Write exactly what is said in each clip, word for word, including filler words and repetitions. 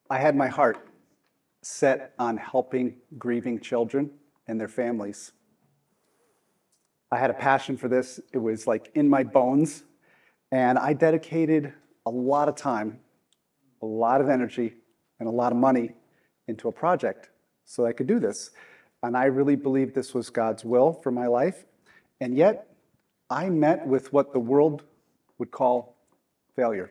I had my heart set on helping grieving children and their families. I had a passion for this. It was like in my bones. And I dedicated a lot of time, a lot of energy, and a lot of money into a project so I could do this. And I really believed this was God's will for my life. And yet, I met with what the world would call failure.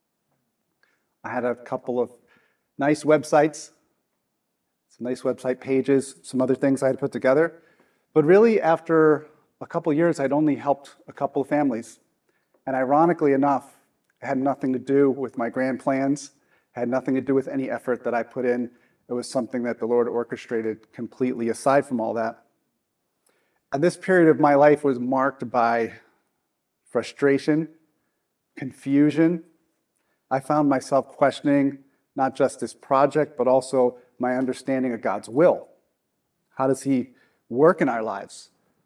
I had a couple of nice websites, some nice website pages, some other things I had put together. But really, after a couple of years, I'd only helped a couple of families. And ironically enough, it had nothing to do with my grand plans, had nothing to do with any effort that I put in. It was something that the Lord orchestrated completely aside from all that. And this period of my life was marked by frustration, confusion. I found myself questioning not just this project, but also my understanding of God's will. How does He work in our lives?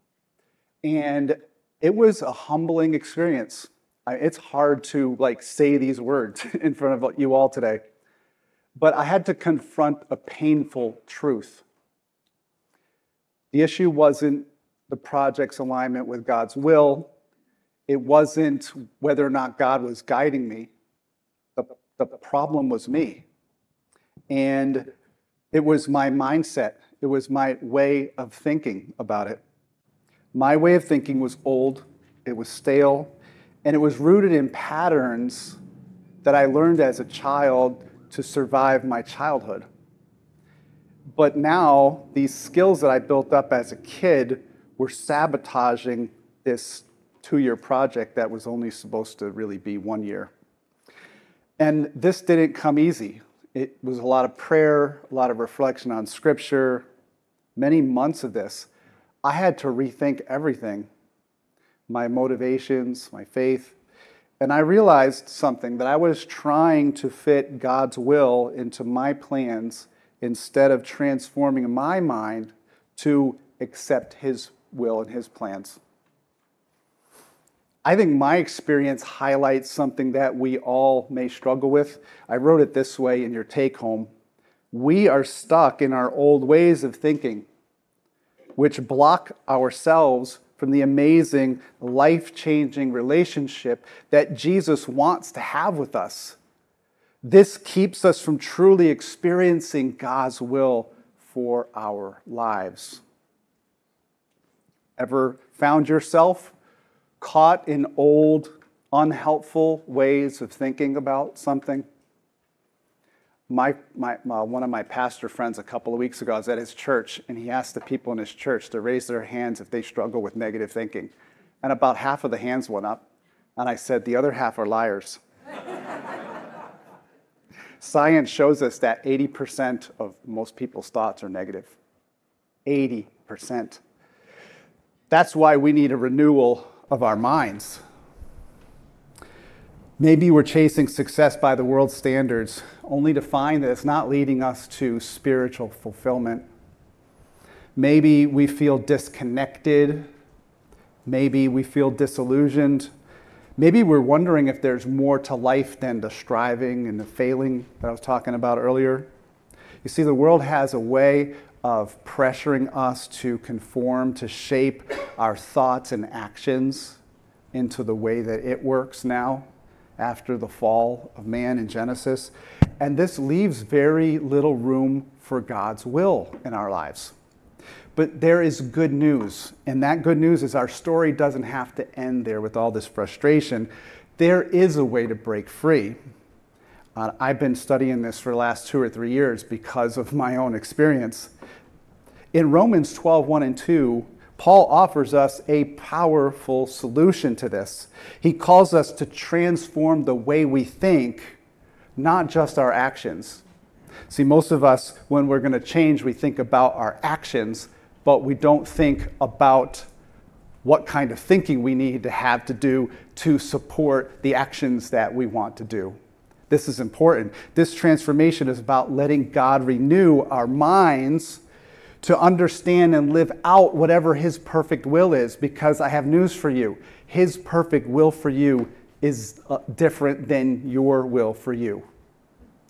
And it was a humbling experience. It's hard to like say these words in front of you all today, but I had to confront a painful truth. The issue wasn't the project's alignment with God's will. It wasn't whether or not God was guiding me. The, the problem was me. And it was my mindset. It was my way of thinking about it. My way of thinking was old, it was stale, and it was rooted in patterns that I learned as a child to survive my childhood. But now, these skills that I built up as a kid were sabotaging this two-year project that was only supposed to really be one year. And this didn't come easy. It was a lot of prayer, a lot of reflection on Scripture, many months of this. I had to rethink everything, my motivations, my faith. And I realized something, that I was trying to fit God's will into my plans instead of transforming my mind to accept His will and His plans. I think my experience highlights something that we all may struggle with. I wrote it this way in your take-home. We are stuck in our old ways of thinking, which block ourselves from the amazing, life-changing relationship that Jesus wants to have with us. This keeps us from truly experiencing God's will for our lives. Ever found yourself caught in old, unhelpful ways of thinking about something? My, my, my, one of my pastor friends a couple of weeks ago, I was at his church, and he asked the people in his church to raise their hands if they struggle with negative thinking. And about half of the hands went up. And I said, the other half are liars. Science shows us that eighty percent of most people's thoughts are negative. eighty percent. That's why we need a renewal of our minds. Maybe we're chasing success by the world's standards, only to find that it's not leading us to spiritual fulfillment. Maybe we feel disconnected. Maybe we feel disillusioned. Maybe we're wondering if there's more to life than the striving and the failing that I was talking about earlier. You see, the world has a way of pressuring us to conform, to shape our thoughts and actions into the way that it works now, after the fall of man in Genesis. And this leaves very little room for God's will in our lives. But there is good news, and that good news is our story doesn't have to end there with all this frustration. There is a way to break free. Uh, I've been studying this for the last two or three years because of my own experience. In Romans twelve, one and two, Paul offers us a powerful solution to this. He calls us to transform the way we think, not just our actions. See, most of us, when we're going to change, we think about our actions, but we don't think about what kind of thinking we need to have to do to support the actions that we want to do. This is important. This transformation is about letting God renew our minds to understand and live out whatever His perfect will is, because I have news for you. His perfect will for you is uh, different than your will for you.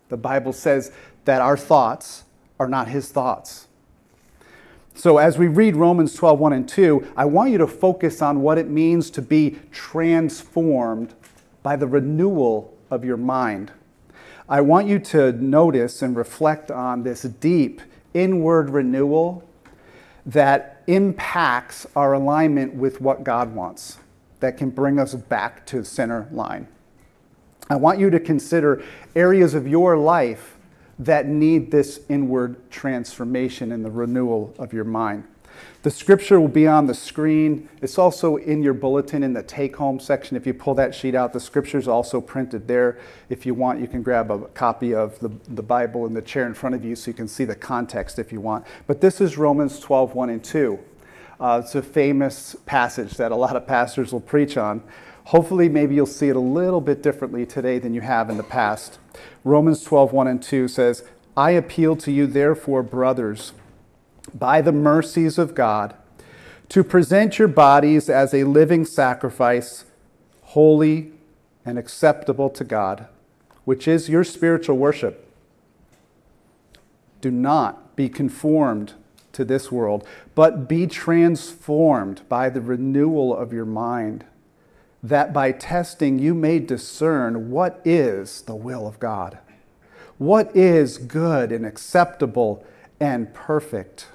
The Bible says that our thoughts are not his thoughts. So as we read Romans twelve, one and two, I want you to focus on what it means to be transformed by the renewal of your mind. I want you to notice and reflect on this deep inward renewal that impacts our alignment with what God wants, that can bring us back to the center line. I want you to consider areas of your life that need this inward transformation and the renewal of your mind. The scripture will be on the screen. It's also in your bulletin in the take-home section. If you pull that sheet out, the scripture is also printed there. If you want, you can grab a copy of the, the Bible in the chair in front of you so you can see the context if you want. But this is Romans twelve, one and two. Uh, it's a famous passage that a lot of pastors will preach on. Hopefully, maybe you'll see it a little bit differently today than you have in the past. Romans twelve, one and two says, I appeal to you, therefore, brothers, by the mercies of God, to present your bodies as a living sacrifice, holy and acceptable to God, which is your spiritual worship. Do not be conformed to this world, but be transformed by the renewal of your mind, that by testing you may discern what is the will of God, what is good and acceptable and perfect.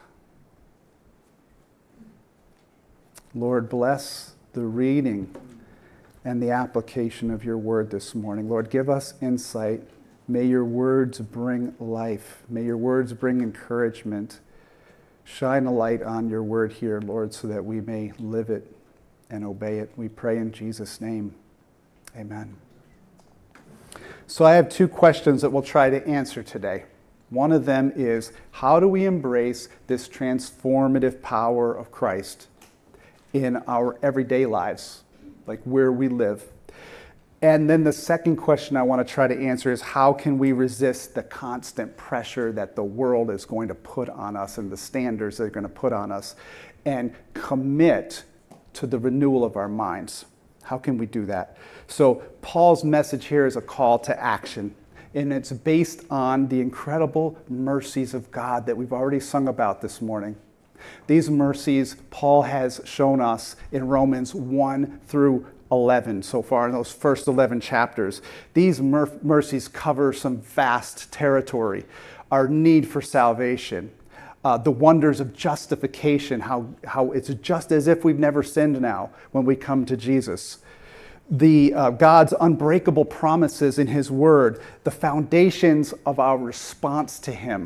Lord, bless the reading and the application of your word this morning. Lord, give us insight. May your words bring life. May your words bring encouragement. Shine a light on your word here, Lord, so that we may live it and obey it. We pray in Jesus' name. Amen. So I have two questions that we'll try to answer today. One of them is, how do we embrace this transformative power of Christ in our everyday lives, like where we live? And then the second question I want to try to answer is, how can we resist the constant pressure that the world is going to put on us and the standards they're going to put on us, and commit to the renewal of our minds? How can we do that? So Paul's message here is a call to action, and it's based on the incredible mercies of God that we've already sung about this morning. These mercies Paul has shown us in Romans one through eleven so far, in those first eleven chapters. These mer- mercies cover some vast territory. Our need for salvation, uh, the wonders of justification, how, how it's just as if we've never sinned now when we come to Jesus. The uh, God's unbreakable promises in his word, the foundations of our response to him.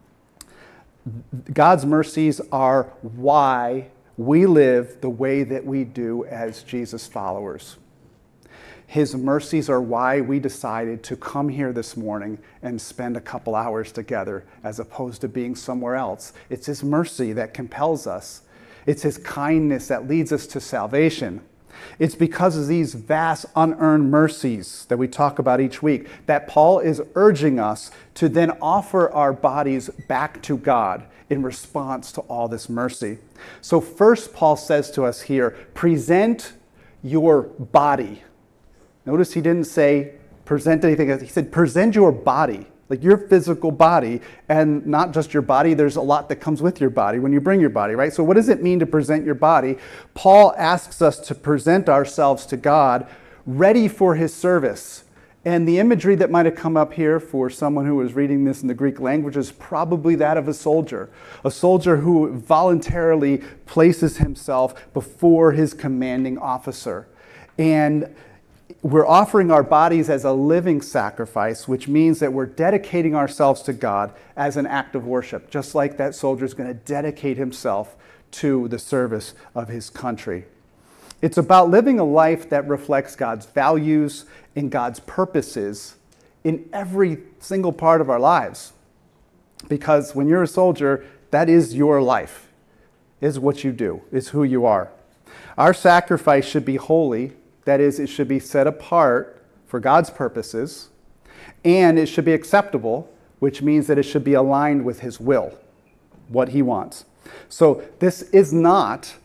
God's mercies are why we live the way that we do as Jesus followers. His mercies are why we decided to come here this morning and spend a couple hours together as opposed to being somewhere else. It's his mercy that compels us. It's his kindness that leads us to salvation. It's because of these vast unearned mercies that we talk about each week that Paul is urging us to then offer our bodies back to God in response to all this mercy. So first, Paul says to us here, present your body. Notice he didn't say present anything else. He said present your body, like your physical body, and not just your body. There's a lot that comes with your body when you bring your body, right? So what does it mean to present your body? Paul asks us to present ourselves to God ready for his service. And the imagery that might have come up here for someone who was reading this in the Greek language is probably that of a soldier. A soldier who voluntarily places himself before his commanding officer. And we're offering our bodies as a living sacrifice, which means that we're dedicating ourselves to God as an act of worship, just like that soldier is going to dedicate himself to the service of his country. It's about living a life that reflects God's values and God's purposes in every single part of our lives. Because when you're a soldier, that is your life, is what you do, is who you are. Our sacrifice should be holy. That is, it should be set apart for God's purposes, and it should be acceptable, which means that it should be aligned with his will, what he wants. So this is not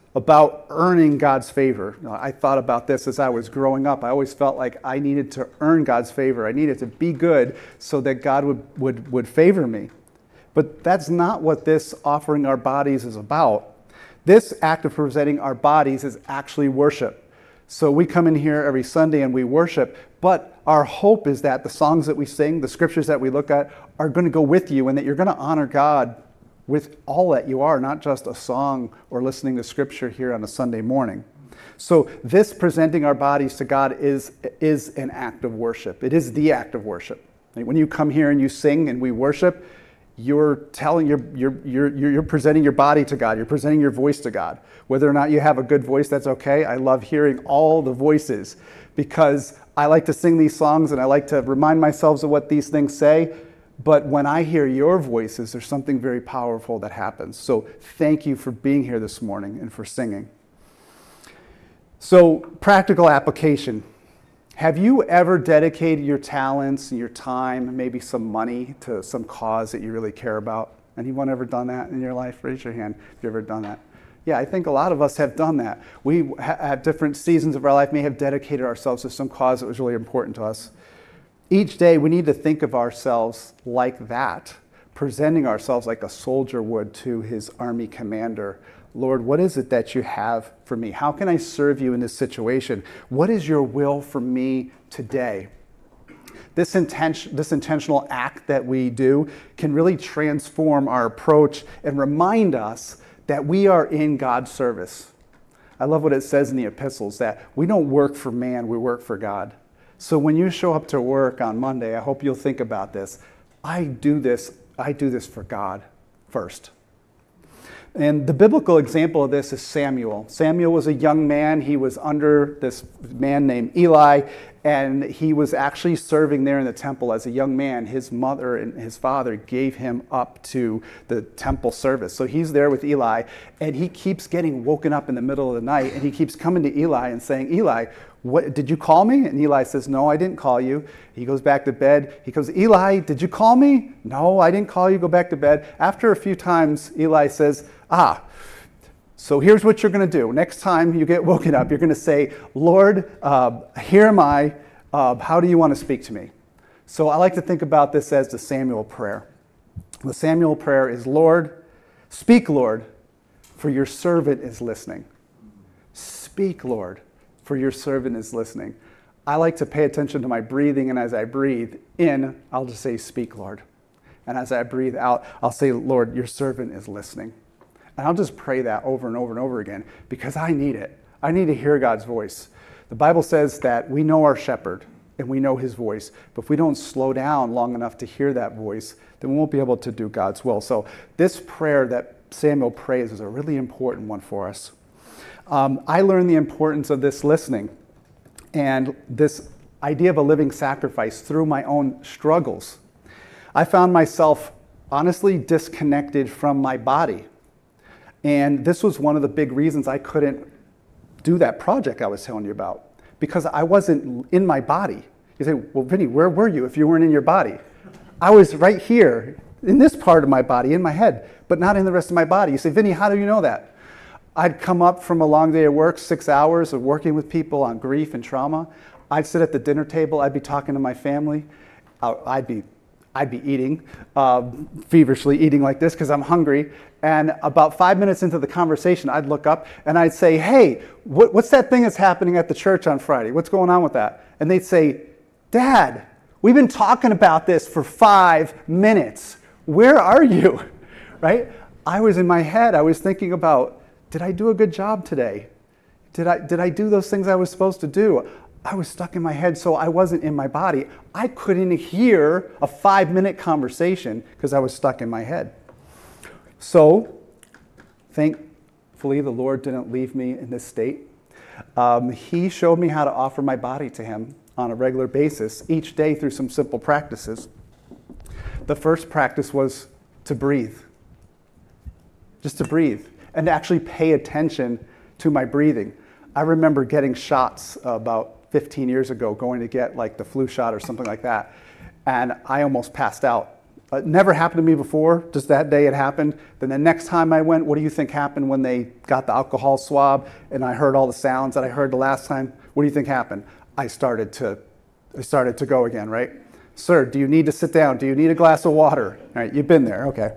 about earning God's favor. I thought about this as I was growing up. I always felt like I needed to earn God's favor. I needed to be good so that God would, would, would favor me. But that's not what this offering our bodies is about. This act of presenting our bodies is actually worship. So we come in here every Sunday and we worship, but our hope is that the songs that we sing, the scriptures that we look at, are going to go with you and that you're going to honor God with all that you are, not just a song or listening to scripture here on a Sunday morning. So this presenting our bodies to God is, is an act of worship. It is the act of worship. When you come here and you sing and we worship, you're telling, you're, you're, you're, you're presenting your body to God. You're presenting your voice to God. Whether or not you have a good voice, that's okay. I love hearing all the voices because I like to sing these songs and I like to remind myself of what these things say. But when I hear your voices, there's something very powerful that happens. So thank you for being here this morning and for singing. So practical application. Have you ever dedicated your talents and your time, maybe some money, to some cause that you really care about? Anyone ever done that in your life? Raise your hand if you've ever done that. Yeah, I think a lot of us have done that. We ha- at different seasons of our life may have dedicated ourselves to some cause that was really important to us. Each day we need to think of ourselves like that, presenting ourselves like a soldier would to his army commander. Lord, what is it that you have for me? How can I serve you in this situation? What is your will for me today? This, intention, this intentional act that we do can really transform our approach and remind us that we are in God's service. I love what it says in the epistles, that we don't work for man, we work for God. So when you show up to work on Monday, I hope you'll think about this. I do this, I do this for God first. And the biblical example of this is Samuel. Samuel was a young man. He was under this man named Eli, and he was actually serving there in the temple as a young man. His mother and his father gave him up to the temple service. So he's there with Eli, and he keeps getting woken up in the middle of the night, and he keeps coming to Eli and saying, Eli, what, did you call me? And Eli says, no, I didn't call you. He goes back to bed. He goes, Eli, did you call me? No, I didn't call you. Go back to bed. After a few times, Eli says, ah, so here's what you're going to do. Next time you get woken up, you're going to say, Lord, uh, here am I. Uh, how do you want to speak to me? So I like to think about this as the Samuel prayer. The Samuel prayer is, Lord, speak, Lord, for your servant is listening. Speak, Lord, for your servant is listening. I like to pay attention to my breathing, and as I breathe in, I'll just say, speak, Lord. And as I breathe out, I'll say, Lord, your servant is listening. And I'll just pray that over and over and over again because I need it. I need to hear God's voice. The Bible says that we know our shepherd and we know his voice, but if we don't slow down long enough to hear that voice, then we won't be able to do God's will. So this prayer that Samuel prays is a really important one for us. Um, I learned the importance of this listening and this idea of a living sacrifice through my own struggles. I found myself honestly disconnected from my body. And this was one of the big reasons I couldn't do that project I was telling you about, because I wasn't in my body. You say, well, Vinny, where were you if you weren't in your body? I was right here in this part of my body, in my head, but not in the rest of my body. You say, Vinny, how do you know that? I'd come up from a long day of work, six hours of working with people on grief and trauma. I'd sit at the dinner table. I'd be talking to my family. I'd be I'd be eating, uh, feverishly eating like this because I'm hungry. And about five minutes into the conversation, I'd look up and I'd say, hey, what, what's that thing that's happening at the church on Friday? What's going on with that? And they'd say, Dad, we've been talking about this for five minutes. Where are you? Right? I was in my head. I was thinking about, did I do a good job today? Did I, did I do those things I was supposed to do? I was stuck in my head, so I wasn't in my body. I couldn't hear a five-minute conversation because I was stuck in my head. So, thankfully, the Lord didn't leave me in this state. Um, he showed me how to offer my body to him on a regular basis, each day through some simple practices. The first practice was to breathe. Just to breathe, and to actually pay attention to my breathing. I remember getting shots about fifteen years ago, going to get like the flu shot or something like that. And I almost passed out Uh, it never happened to me before, just that day it happened. Then the next time I went, what do you think happened when they got the alcohol swab and I heard all the sounds that I heard the last time? What do you think happened? I started to, I started to go again, right? Sir, do you need to sit down? Do you need a glass of water? All right, you've been there, okay.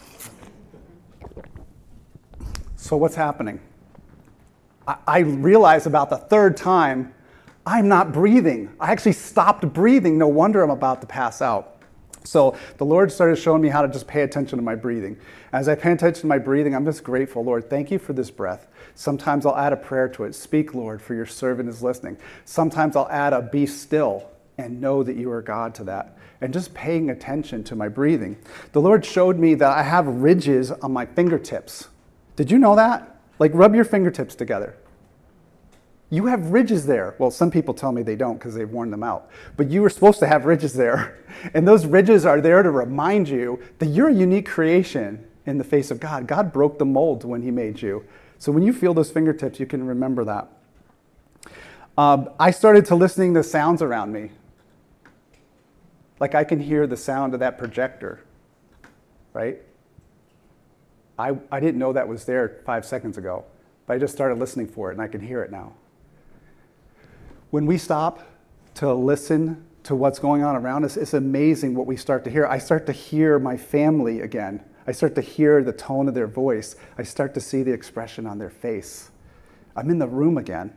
So what's happening? I, I realized about the third time, I'm not breathing. I actually stopped breathing. No wonder I'm about to pass out. So the Lord started showing me how to just pay attention to my breathing. As I pay attention to my breathing, I'm just grateful. Lord, thank you for this breath. Sometimes I'll add a prayer to it. Speak, Lord, for your servant is listening. Sometimes I'll add a be still and know that you are God to that. And just paying attention to my breathing. The Lord showed me that I have ridges on my fingertips. Did you know that? Like, rub your fingertips together. You have ridges there. Well, some people tell me they don't because they've worn them out. But you were supposed to have ridges there. And those ridges are there to remind you that you're a unique creation in the face of God. God broke the mold when he made you. So when you feel those fingertips, you can remember that. Um, I started to listening to sounds around me. Like I can hear the sound of that projector, right? I, I didn't know that was there five seconds ago, but I just started listening for it and I can hear it now. When we stop to listen to what's going on around us, it's amazing what we start to hear. I start to hear my family again. I start to hear the tone of their voice. I start to see the expression on their face. I'm in the room again.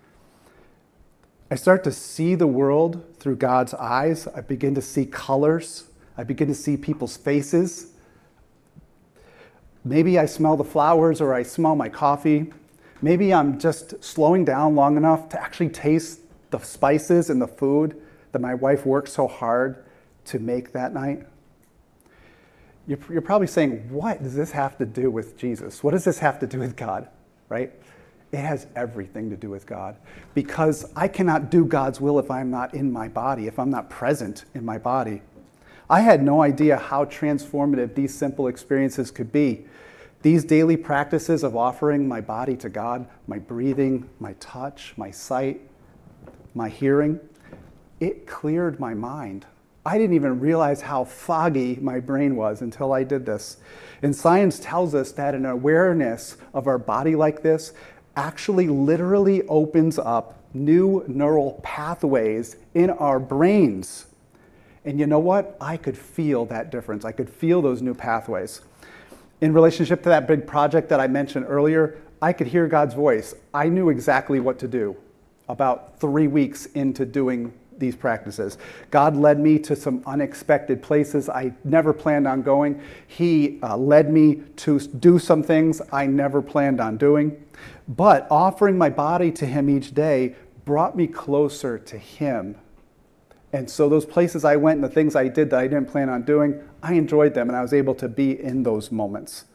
I start to see the world through God's eyes. I begin to see colors. I begin to see people's faces. Maybe I smell the flowers or I smell my coffee. Maybe I'm just slowing down long enough to actually taste the spices in the food that my wife worked so hard to make that night. You're, you're probably saying, what does this have to do with Jesus? What does this have to do with God, right? It has everything to do with God, because I cannot do God's will if I'm not in my body, if I'm not present in my body. I had no idea how transformative these simple experiences could be. These daily practices of offering my body to God, my breathing, my touch, my sight, my hearing, it cleared my mind. I didn't even realize how foggy my brain was until I did this. And science tells us that an awareness of our body like this actually literally opens up new neural pathways in our brains. And you know what? I could feel that difference. I could feel those new pathways. In relationship to that big project that I mentioned earlier, I could hear God's voice. I knew exactly what to do about three weeks into doing these practices. God led me to some unexpected places I never planned on going. He uh, led me to do some things I never planned on doing. But offering my body to him each day brought me closer to him. And so those places I went and the things I did that I didn't plan on doing, I enjoyed them and I was able to be in those moments.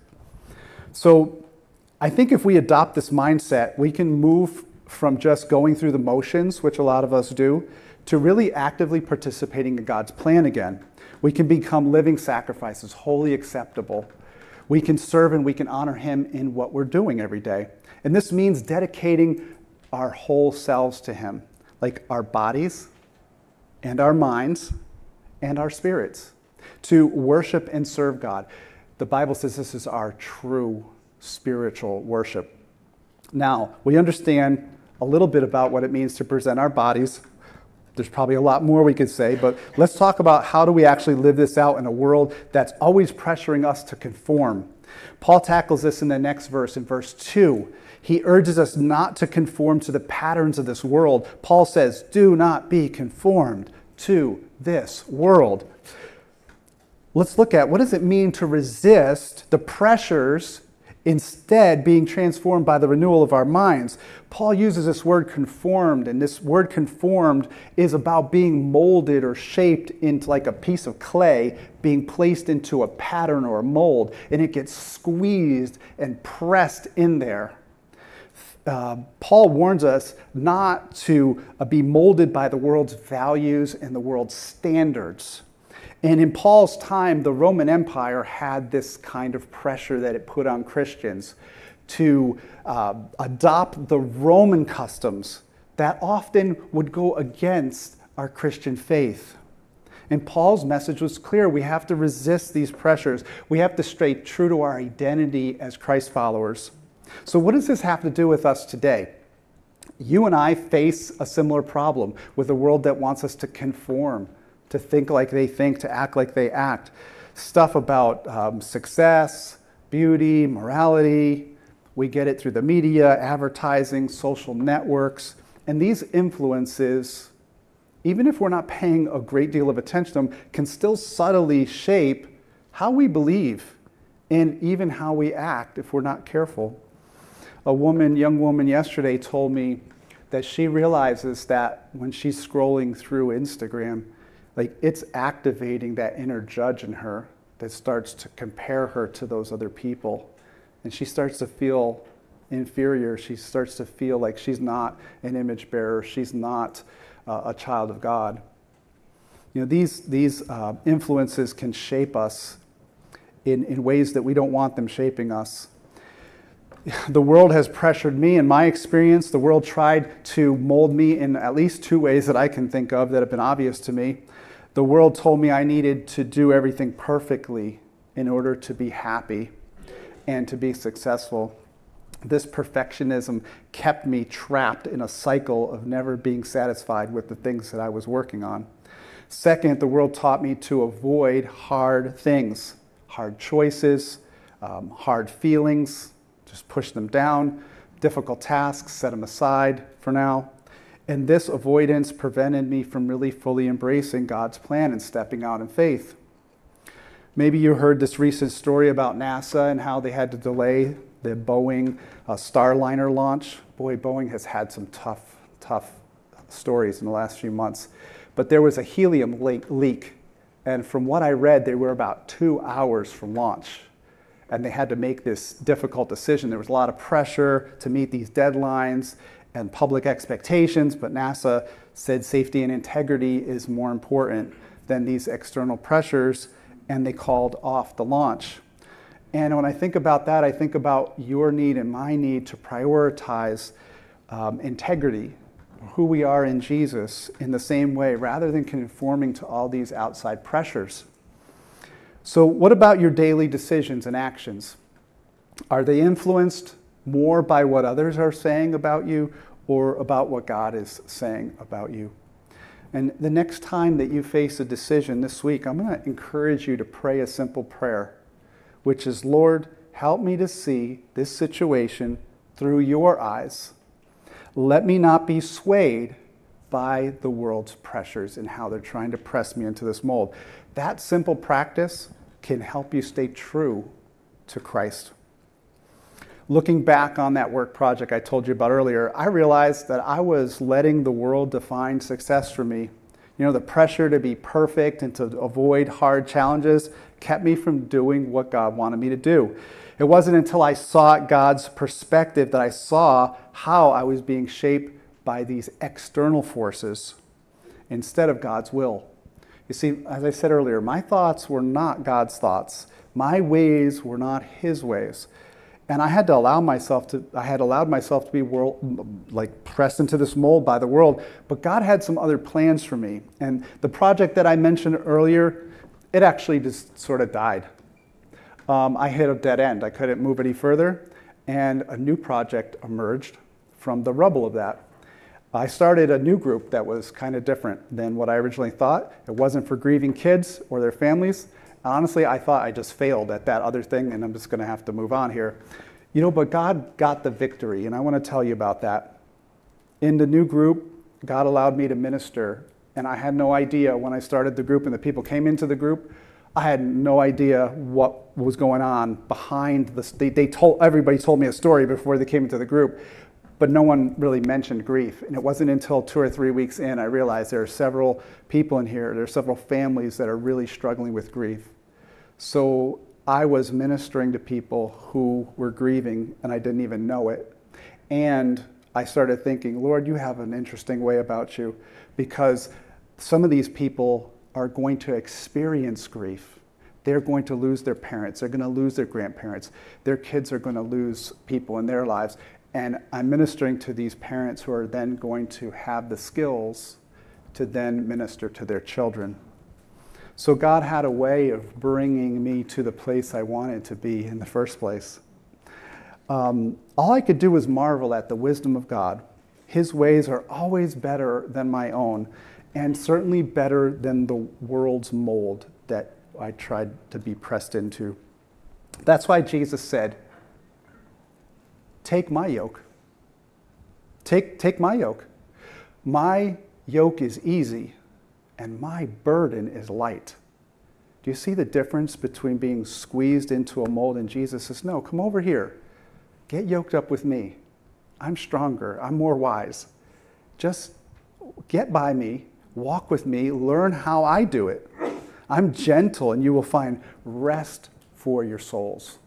So I think if we adopt this mindset, we can move from just going through the motions, which a lot of us do, to really actively participating in God's plan again. We can become living sacrifices, wholly acceptable. We can serve and we can honor him in what we're doing every day. And this means dedicating our whole selves to him, like our bodies and our minds and our spirits, to worship and serve God. The Bible says this is our true spiritual worship. Now, we understand a little bit about what it means to present our bodies. There's probably a lot more we could say, but let's talk about how do we actually live this out in a world that's always pressuring us to conform. Paul tackles this in the next verse, in verse two. He urges us not to conform to the patterns of this world. Paul says, do not be conformed to this world. Let's look at what does it mean to resist the pressures, instead being transformed by the renewal of our minds. Paul uses this word conformed, and this word conformed is about being molded or shaped into like a piece of clay, being placed into a pattern or a mold, and it gets squeezed and pressed in there. Uh, Paul warns us not to uh, be molded by the world's values and the world's standards. And in Paul's time, the Roman Empire had this kind of pressure that it put on Christians to uh, adopt the Roman customs that often would go against our Christian faith. And Paul's message was clear. We have to resist these pressures. We have to stay true to our identity as Christ followers. So what does this have to do with us today? You and I face a similar problem with a world that wants us to conform, to think like they think, to act like they act. Stuff about um, success, beauty, morality. We get it through the media, advertising, social networks. And these influences, even if we're not paying a great deal of attention to them, can still subtly shape how we believe and even how we act if we're not careful. A woman, young woman yesterday told me that she realizes that when she's scrolling through Instagram, like it's activating that inner judge in her that starts to compare her to those other people. And she starts to feel inferior. She starts to feel like she's not an image bearer. She's not uh, a child of God. You know, these, these uh, influences can shape us in, in ways that we don't want them shaping us. The world has pressured me. In my experience, the world tried to mold me in at least two ways that I can think of that have been obvious to me. The world told me I needed to do everything perfectly in order to be happy and to be successful. This perfectionism kept me trapped in a cycle of never being satisfied with the things that I was working on. Second, the world taught me to avoid hard things, hard choices, um, hard feelings. Just push them down, difficult tasks, set them aside for now. And this avoidance prevented me from really fully embracing God's plan and stepping out in faith. Maybe you heard this recent story about NASA and how they had to delay the Boeing uh, Starliner launch. Boy, Boeing has had some tough, tough stories in the last few months. But there was a helium leak, and from what I read, they were about two hours from launch. And they had to make this difficult decision. There was a lot of pressure to meet these deadlines and public expectations, but NASA said safety and integrity is more important than these external pressures, and they called off the launch. And when I think about that, I think about your need and my need to prioritize um, integrity, who we are in Jesus, in the same way, rather than conforming to all these outside pressures. So what about your daily decisions and actions? Are they influenced more by what others are saying about you or about what God is saying about you? And the next time that you face a decision this week, I'm going to encourage you to pray a simple prayer, which is, Lord, help me to see this situation through your eyes. Let me not be swayed by the world's pressures and how they're trying to press me into this mold. That simple practice can help you stay true to Christ. Looking back on that work project I told you about earlier, I realized that I was letting the world define success for me. You know, the pressure to be perfect and to avoid hard challenges kept me from doing what God wanted me to do. It wasn't until I sought God's perspective that I saw how I was being shaped by these external forces instead of God's will. You see, as I said earlier, my thoughts were not God's thoughts. My ways were not his ways. And I had to allow myself to, I had allowed myself to be world, like pressed into this mold by the world, but God had some other plans for me. And the project that I mentioned earlier, it actually just sort of died. Um, I hit a dead end. I couldn't move any further, and a new project emerged from the rubble of that. I started a new group that was kind of different than what I originally thought. It wasn't for grieving kids or their families. Honestly, I thought I just failed at that other thing, and I'm just going to have to move on here. You know, but God got the victory, and I want to tell you about that. In the new group, God allowed me to minister, and I had no idea when I started the group and the people came into the group, I had no idea what was going on behind the, they, they told, everybody told me a story before they came into the group, but no one really mentioned grief. And it wasn't until two or three weeks in I realized there are several people in here, there are several families that are really struggling with grief. So I was ministering to people who were grieving and I didn't even know it. And I started thinking, Lord, you have an interesting way about you, because some of these people are going to experience grief. They're going to lose their parents. They're going to lose their grandparents. Their kids are going to lose people in their lives. And I'm ministering to these parents who are then going to have the skills to then minister to their children. So God had a way of bringing me to the place I wanted to be in the first place. Um, all I could do was marvel at the wisdom of God. His ways are always better than my own, and certainly better than the world's mold that I tried to be pressed into. That's why Jesus said, take my yoke. Take, take my yoke. My yoke is easy, and my burden is light. Do you see the difference between being squeezed into a mold and Jesus says, no, come over here. Get yoked up with me. I'm stronger. I'm more wise. Just get by me, walk with me, learn how I do it. I'm gentle, and you will find rest for your souls.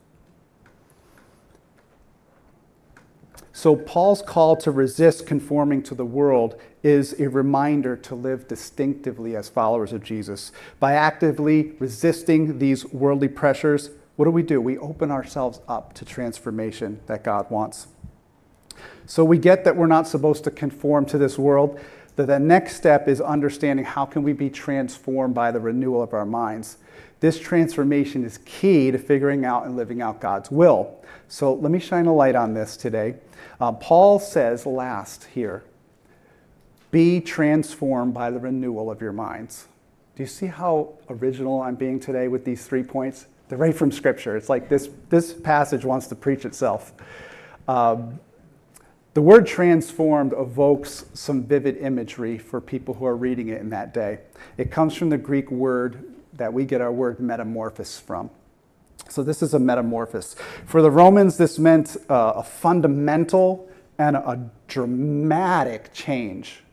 So Paul's call to resist conforming to the world is a reminder to live distinctively as followers of Jesus. By actively resisting these worldly pressures, what do we do? We open ourselves up to transformation that God wants. So we get that we're not supposed to conform to this world. That the next step is understanding how can we be transformed by the renewal of our minds. This transformation is key to figuring out and living out God's will. So let me shine a light on this today. Uh, Paul says last here, be transformed by the renewal of your minds. Do you see how original I'm being today with these three points? They're right from Scripture. It's like this, this passage wants to preach itself. Um, the word transformed evokes some vivid imagery for people who are reading it in that day. It comes from the Greek word that we get our word metamorphosis from. So this is a metamorphosis. For the Romans, this meant uh, a fundamental and a dramatic change.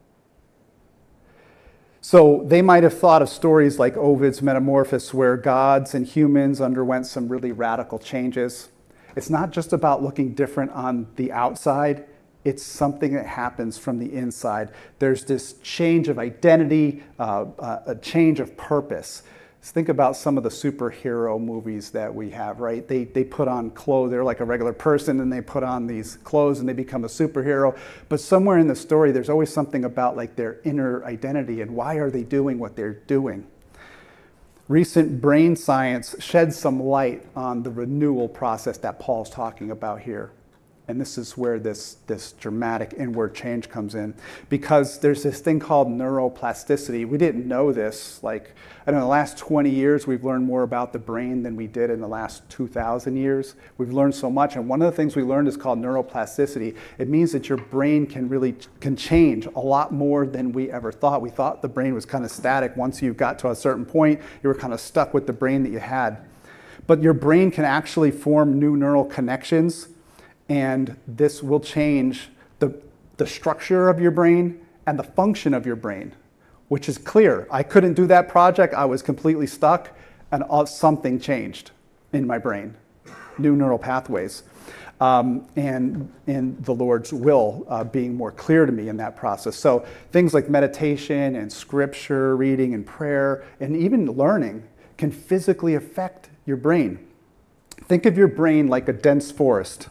So they might have thought of stories like Ovid's Metamorphoses, where gods and humans underwent some really radical changes. It's not just about looking different on the outside. It's something that happens from the inside. There's this change of identity, uh, uh, a change of purpose. Just think about some of the superhero movies that we have, right? They they put on clothes. They're like a regular person, and they put on these clothes, and they become a superhero. But somewhere in the story, there's always something about like their inner identity and why are they doing what they're doing. Recent brain science sheds some light on the renewal process that Paul's talking about here. And this is where this, this dramatic inward change comes in. Because there's this thing called neuroplasticity. We didn't know this. Like, I don't know, in the last twenty years, we've learned more about the brain than we did in the last two thousand years. We've learned so much. And one of the things we learned is called neuroplasticity. It means that your brain can really can change a lot more than we ever thought. We thought the brain was kind of static. Once you got to a certain point, you were kind of stuck with the brain that you had. But your brain can actually form new neural connections. And this will change the, the structure of your brain and the function of your brain, which is clear. I couldn't do that project. I was completely stuck, and all, something changed in my brain, new neural pathways. Um, and, and the Lord's will uh, being more clear to me in that process. So things like meditation and scripture reading and prayer and even learning can physically affect your brain. Think of your brain like a dense forest.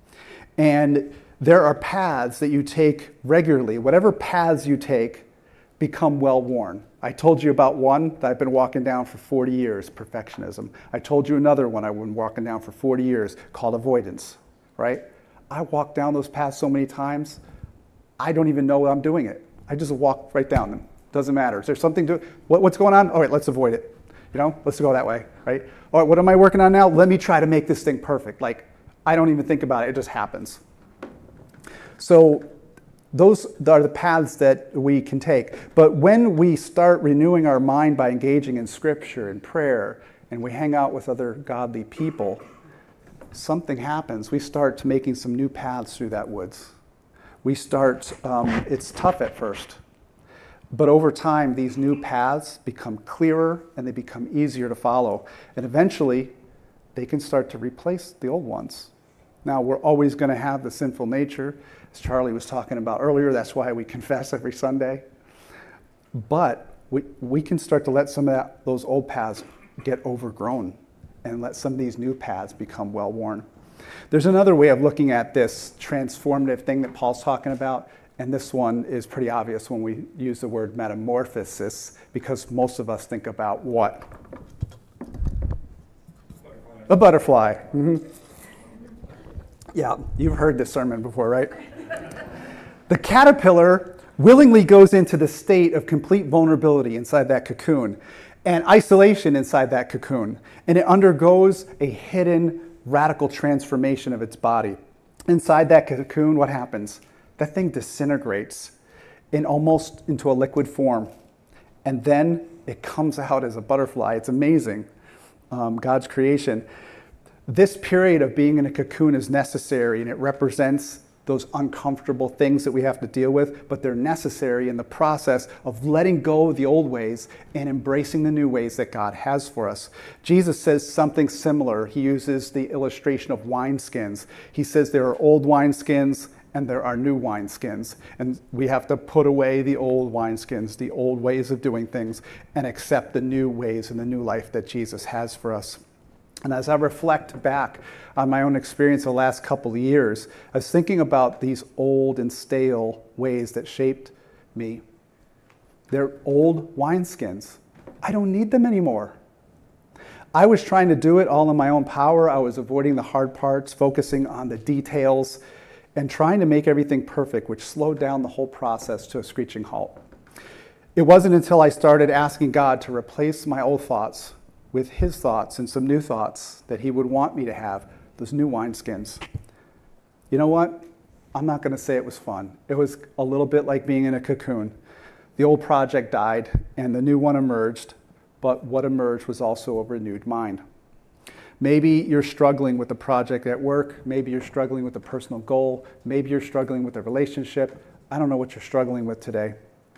And there are paths that you take regularly. Whatever paths you take become well-worn. I told you about one that I've been walking down for forty years, perfectionism. I told you another one I've been walking down for forty years called avoidance, right? I walk down those paths so many times, I don't even know I'm doing it. I just walk right down them. Doesn't matter. Is there something to, what, what's going on? All right, let's avoid it. You know, let's go that way, right? All right, what am I working on now? Let me try to make this thing perfect. Like, I don't even think about it, it just happens. So those are the paths that we can take. But when we start renewing our mind by engaging in scripture and prayer, and we hang out with other godly people, something happens. We start making some new paths through that woods. We start, um, it's tough at first, but over time, these new paths become clearer and they become easier to follow. And eventually, they can start to replace the old ones. Now, we're always going to have the sinful nature, as Charlie was talking about earlier. That's why we confess every Sunday. But we, we can start to let some of that, those old paths get overgrown and let some of these new paths become well-worn. There's another way of looking at this transformative thing that Paul's talking about, And this one is pretty obvious when we use the word metamorphosis, because most of us think about what? Butterfly. A butterfly. Mm-hmm. Yeah, you've heard this sermon before, right? The caterpillar willingly goes into the state of complete vulnerability inside that cocoon and isolation inside that cocoon. And it undergoes a hidden radical transformation of its body. Inside that cocoon, what happens? That thing disintegrates in almost into a liquid form. And then it comes out as a butterfly. It's amazing, um, God's creation. This period of being in a cocoon is necessary, and it represents those uncomfortable things that we have to deal with, but they're necessary in the process of letting go of the old ways and embracing the new ways that God has for us. Jesus says something similar. He uses the illustration of wineskins. He says there are old wineskins and there are new wineskins, and we have to put away the old wineskins, the old ways of doing things, and accept the new ways and the new life that Jesus has for us. And as I reflect back on my own experience the last couple of years, I was thinking about these old and stale ways that shaped me. They're old wineskins. I don't need them anymore. I was trying to do it all in my own power. I was avoiding the hard parts, focusing on the details, and trying to make everything perfect, which slowed down the whole process to a screeching halt. It wasn't until I started asking God to replace my old thoughts with his thoughts and some new thoughts that he would want me to have, those new wineskins. You know what? I'm not going to say it was fun. It was a little bit like being in a cocoon. The old project died and the new one emerged, but what emerged was also a renewed mind. Maybe you're struggling with a project at work. Maybe you're struggling with a personal goal. Maybe you're struggling with a relationship. I don't know what you're struggling with today.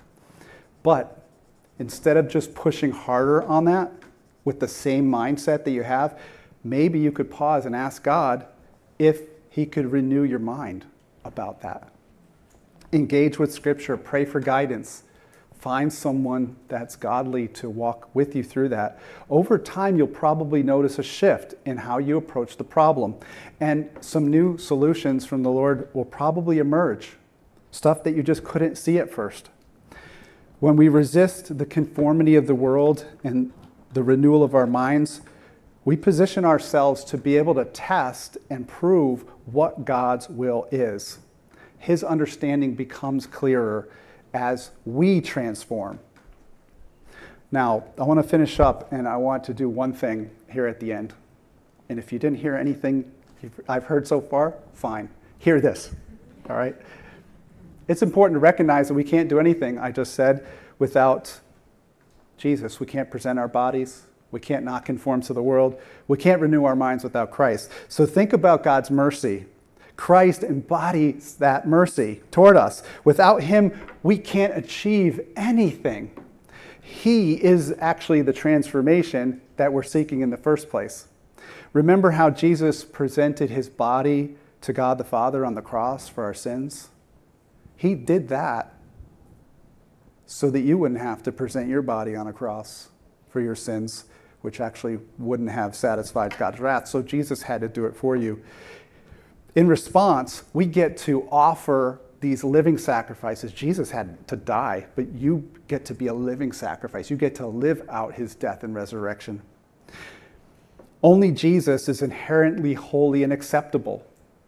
But instead of just pushing harder on that with the same mindset that you have, maybe you could pause and ask God if he could renew your mind about that. Engage with Scripture. Pray for guidance. Find someone that's godly to walk with you through that. Over time, you'll probably notice a shift in how you approach the problem. And some new solutions from the Lord will probably emerge. Stuff that you just couldn't see at first. When we resist the conformity of the world and the renewal of our minds, we position ourselves to be able to test and prove what God's will is. His understanding becomes clearer as we transform. Now, I want to finish up, and I want to do one thing here at the end. And if you didn't hear anything I've heard so far, fine. Hear this, all right? It's important to recognize that we can't do anything, I just said, without Jesus. We can't present our bodies. We can't not conform to the world. We can't renew our minds without Christ. So think about God's mercy. Christ embodies that mercy toward us. Without him, we can't achieve anything. He is actually the transformation that we're seeking in the first place. Remember how Jesus presented his body to God the Father on the cross for our sins? He did that so that you wouldn't have to present your body on a cross for your sins, which actually wouldn't have satisfied God's wrath. So Jesus had to do it for you. In response, we get to offer these living sacrifices. Jesus had to die, but you get to be a living sacrifice. You get to live out his death and resurrection. Only Jesus is inherently holy and acceptable.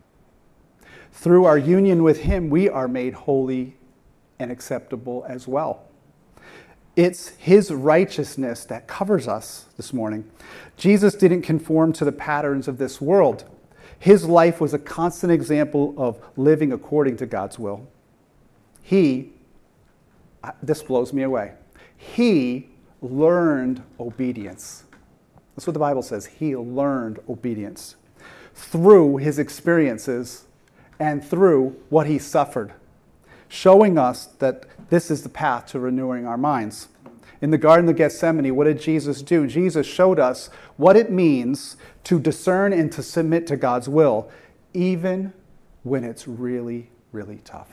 Through our union with him, we are made holy and acceptable as well. It's his righteousness that covers us this morning. Jesus didn't conform to the patterns of this world. His life was a constant example of living according to God's will. He, this blows me away, he learned obedience. That's what the Bible says. He learned obedience through his experiences and through what he suffered, showing us that this is the path to renewing our minds. In the Garden of Gethsemane, what did Jesus do? Jesus showed us what it means to discern and to submit to God's will, even when it's really, really tough.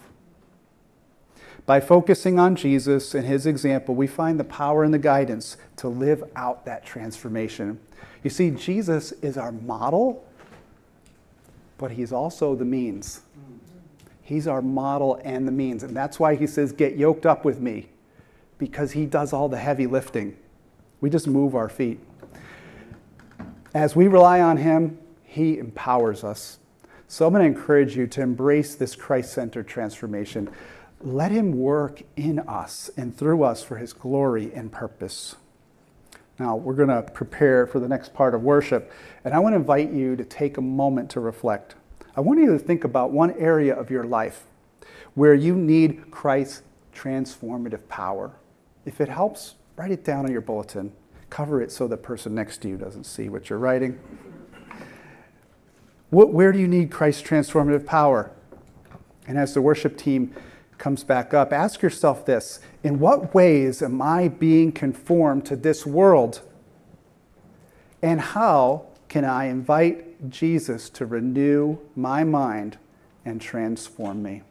By focusing on Jesus and his example, we find the power and the guidance to live out that transformation. You see, Jesus is our model, but he's also the means. He's our model and the means. And that's why he says, get yoked up with me, because he does all the heavy lifting. We just move our feet. As we rely on him, he empowers us. So I'm going to encourage you to embrace this Christ-centered transformation. Let him work in us and through us for his glory and purpose. Now, we're going to prepare for the next part of worship, and I want to invite you to take a moment to reflect. I want you to think about one area of your life where you need Christ's transformative power. If it helps, write it down on your bulletin. Cover it so the person next to you doesn't see what you're writing. What, where do you need Christ's transformative power? And as the worship team comes back up, ask yourself this: in what ways am I being conformed to this world? And how can I invite Jesus to renew my mind and transform me?